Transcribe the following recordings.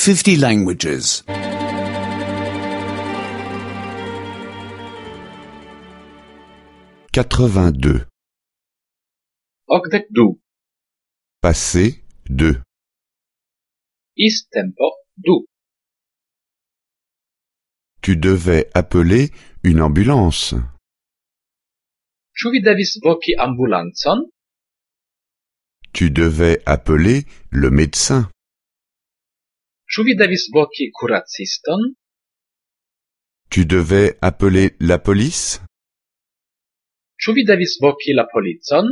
50 languages. 82. Okdek-du. Passé 2. Istempo du. Tu devais appeler une ambulance. Ĉu vi devis voki ambulancon? Tu devais appeler le médecin. Ĉu vi devis voki kuraciston? Tu devais appeler la police. Ĉu vi devis voki la policon?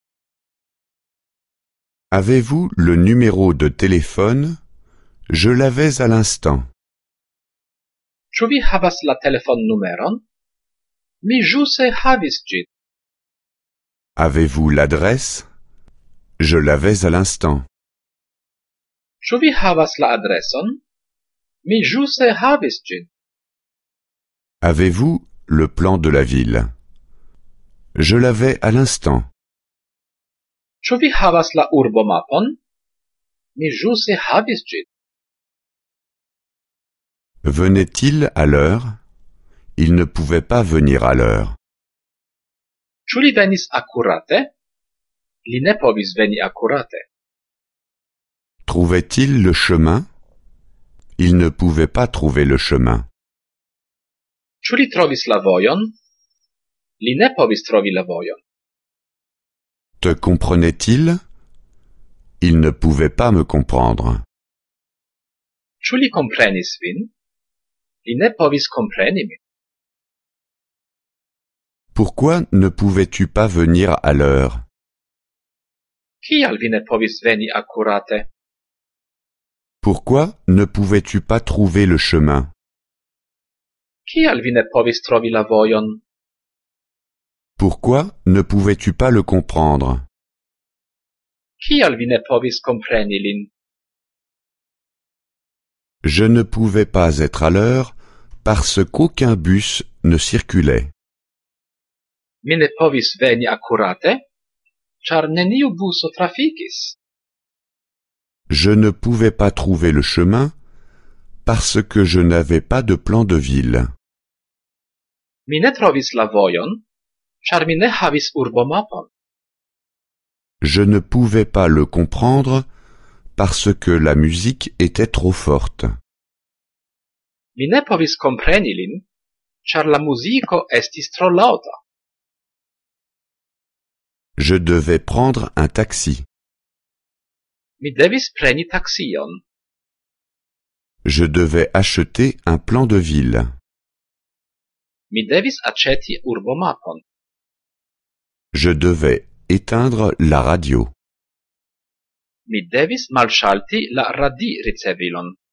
Avez-vous le numéro de téléphone? Je l'avais à l'instant. Ĉu vi havas la telefonnumeron? Mi ĵuse havis ĝin. Avez-vous l'adresse? Je l'avais à l'instant. Ĉu vi havas la adreson? Mi ĵuse havis ĝin. Avez-vous le plan de la ville? Je l'avais à l'instant. Ĉu vi havas la urbomapon? Mi ĵuse havis ĝin. Venait-il à l'heure? Il ne pouvait pas venir à l'heure. Ĉu li venis akurate? Li ne povis veni akurate. Trouvait-il le chemin? Il ne pouvait pas trouver le chemin. Ĉu li trovis la vojon? Li ne povis trovi la vojon. Te comprenait-il? Il ne pouvait pas me comprendre. Ĉu li komprenis vin? Li ne povis kompreni min. Pourquoi ne pouvais-tu pas venir à l'heure? Kial vi ne povis veni akurate? Pourquoi ne pouvais-tu pas trouver le chemin? Kial vi ne povis trovi la vojon? Pourquoi ne pouvais-tu pas le comprendre? Kial vi ne povis kompreni lin? Je ne pouvais pas être à l'heure parce qu'aucun bus ne circulait. Mi ne povis veni akurate, ĉar neniu buso trafikis. Je ne pouvais pas trouver le chemin parce que je n'avais pas de plan de ville. Mi ne trovis la vojon, ĉar mi ne havis urbomapon. Je ne pouvais pas le comprendre parce que la musique était trop forte. Mi ne povis kompreni lin, ĉar la muziko estis tro laŭta. Je devais prendre un taxi. Mi devis preni taksion. Je devais acheter un plan de ville. Mi devis aĉeti urbomapon. Je devais éteindre la radio. Mi devis malŝalti la radi-ricevilon.